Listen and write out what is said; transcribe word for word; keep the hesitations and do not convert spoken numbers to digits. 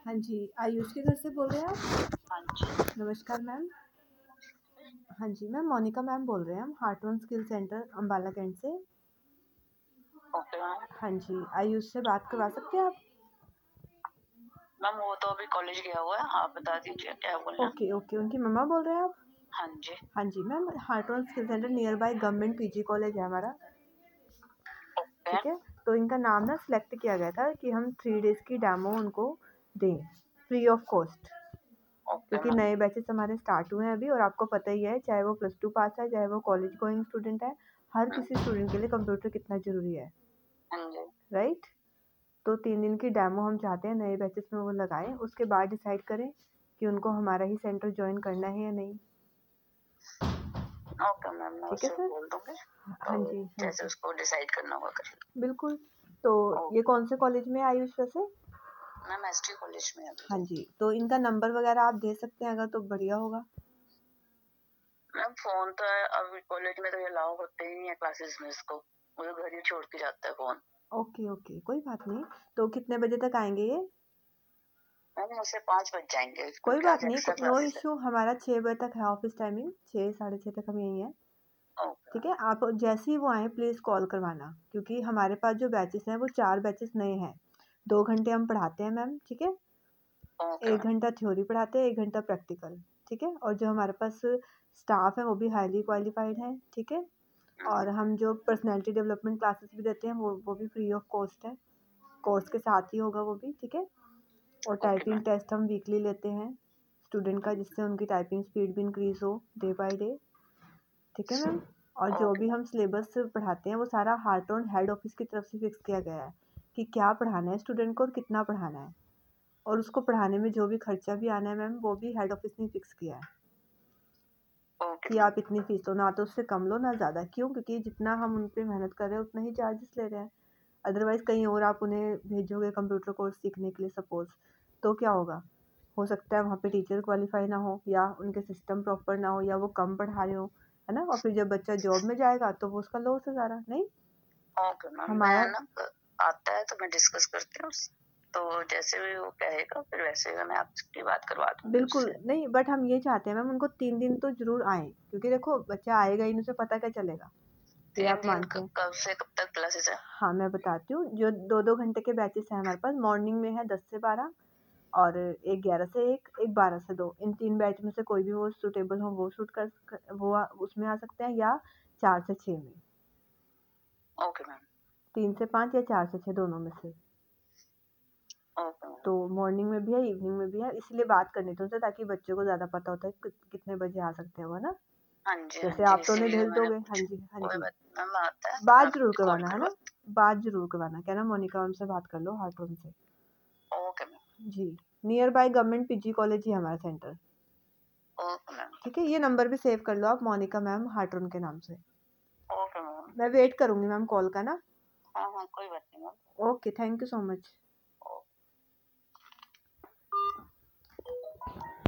हाँ जी, आयुष के घर से बोल रहे हैं आप? हाँ जी। नमस्कार मैम। हाँ जी, मैम मोनिका मैम बोल रहे हैं हम Heart One skill centre Ambala Cantt से। Okay ma'am. हाँ जी, आयुष से बात करवा सकते हैं आप? मैम वो तो अभी कॉलेज गया हुआ है, आप बता दीजिए क्या बोलना है। ओके, ओके, उनकी मम्मा बोल रहे हैं आप? हाँ जी। हाँ जी ma'am, Heart One skill centre near by government PG college है हमारा। ओके। ठीक है, तो इनका नाम ना सिलेक्ट किया गया था कि हम थ्री डेज़ की डेमो उनको दें, फ्री ऑफ कॉस्ट। ओके क्योंकि मैम। नए बैचेस हमारे स्टार्ट हुए हैं अभी और आपको पता ही है, चाहे वो प्लस टू पास है, चाहे वो कॉलेज गोइंग स्टूडेंट है, हर किसी स्टूडेंट के लिए कंप्यूटर कितना ज़रूरी है, हाँ जी। राइट? तो तीन दिन की डेमो हम चाहते हैं नए बैचेस में वो लगाएँ, उसके बाद डिसाइड करें कि उनको हमारा ही सेंटर जॉइन करना है या नहीं। ओके मैम, मैं ठीक है उससे सर? बोल दूँगी, हाँ तो जी, हाँ जैसे जी। उसको डिसाइड करना होगा कर बिल्कुल, तो ओके। ये कौन से कॉलेज में है आयुष वैसे? मैम एसटी कॉलेज में है अभी हाँ तो। जी, तो इनका नंबर वगैरह आप दे सकते हैं अगर तो बढ़िया होगा। मैम फ़ोन तो है, अभी कॉलेज में तो ये अलाउ होते ही नहीं है क्लासेस में इसको, वो तो घर ही छोड़ के जाता है फ़ोन। ओके, ओके, कोई बात नहीं। तो कितने बजे तक आएँगे ये? मैम उससे पाँच बज जाएँगे कोई क्योंकि बात आज नहीं, एक्स्ट्रा नो क्लासेस है। इश्यू, हमारा छह बजे तक है ऑफ़िस टाइमिंग, छह साढ़े छह तक हम यहीं हैं। ओके ठीक मैम। है? आप जैसे ही वो आएँ प्लीज़ कॉल करवाना, क्योंकि हमारे पास जो बैचेस हैं वो चार बैचेस नए हैं। दो घंटे हम पढ़ाते हैं मैम, ठीक है? ओके एक मैम। घंटा थ्योरी पढ़ाते हैं, एक घंटा प्रैक्टिकल, ठीक है? और जो हमारे पास स्टाफ है वो भी हाईली क्वालिफ़ाइड है, ठीक है? और हम जो पर्सनैलिटी डेवलपमेंट क्लासेस भी देते हैं वो वो भी फ्री ऑफ कॉस्ट है, कोर्स के साथ ही होगा वो भी, ठीक है? और ओके टाइपिंग मैम। टेस्ट हम वीकली लेते हैं स्टूडेंट का, जिससे उनकी टाइपिंग स्पीड भी इंक्रीज़ हो डे बाय डे, ठीक है मैम? और जो ओके भी मैम। हम सिलेबस पढ़ाते हैं वो सारा हार्टवन हेड ऑफ़िस की तरफ से फिक्स किया गया है कि क्या पढ़ाना है स्टूडेंट को और कितना पढ़ाना है, और उसको पढ़ाने में जो भी खर्चा भी आना है मैम वो भी हेड ऑफ़िस ने फिक्स किया है ओके कि मैम। आप इतनी फ़ीस लो, ना तो उससे कम लो ना ज़्यादा। क्यों? क्योंकि जितना हम उन पे मेहनत कर रहे हैं उतना ही चार्जेस ले रहे हैं। अदरवाइज़ कहीं और आप उन्हें भेजोगे कंप्यूटर कोर्स सीखने के लिए सपोज़, तो क्या होगा? हो सकता है वहाँ पे टीचर क्वालिफ़ाई ना हो, या उनके सिस्टम प्रॉपर ना हो, या वो कम पढ़ा रहे हों, है ना? और फिर जब बच्चा जॉब में जाएगा तो वो उसका लॉस है सारा, नहीं? ओके मैम, मैं हमारा ना क आता है तो मैं डिस्कस करती हूँ उससे, तो जैसे भी वो कहेगा फिर वैसे मैं आपकी बात करवा दूँगी बिल्कुल, उससे। नहीं, बट हम ये चाहते हैं मैम उनको तीन दिन तो ज़रूर आएँ, क्योंकि देखो बच्चा आएगा ही नहीं, उसे पता क्या चलेगा? ये तीन आप दिन मानते क हैं? कब से कब तक क्लासेस है? हाँ, मैं बताती हूँ, जो दो दो घंटे के बैचेस हैं हमारे पास, मॉर्निंग में है दस से बारह, और एक ग्यारह से एक, एक बारह से दो। इन तीन बैच में से कोई भी वो सूटेबल हो वो शूट कर क वो अ, उसमें आ सकते हैं, या चार से छह में। Okay ma'am. तीन से पाँच या चार से छह दोनों में से। Okay ma'am. तो मॉर्निंग में भी है, इवनिंग में भी है, इसीलिए बात करनी थी उनसे ताकि बच्चों को ज़्यादा पता होता है कि कितने बजे आ सकते हैं वो, है ना? हाँ जी, हाँ जैसे जी, आप तो उन्हें इसीलिए भेज मैंने दोगे, हाँ पूछा। जी, हाँ कोई जी। बात मैम आता है तो मैं बात ज़रूर आपको कॉल करवाना, है ना? करवाती बात ज़रूर करवाना, कहना मोनिका मैम से बात कर लो हार्टवन से। हूँ। Okay ma'am. जी, near by government PG college ही है हमारा सेंटर। Okay ma'am. ठीक है, ये नंबर भी सेव कर लो आप, मोनिका मैम हार्टरून के नाम से। Okay ma'am. मैं वेट करूँगी मैम कॉल का ना। हाँ, हाँ, कोई बात नहीं ma'am. Okay, thank you so much.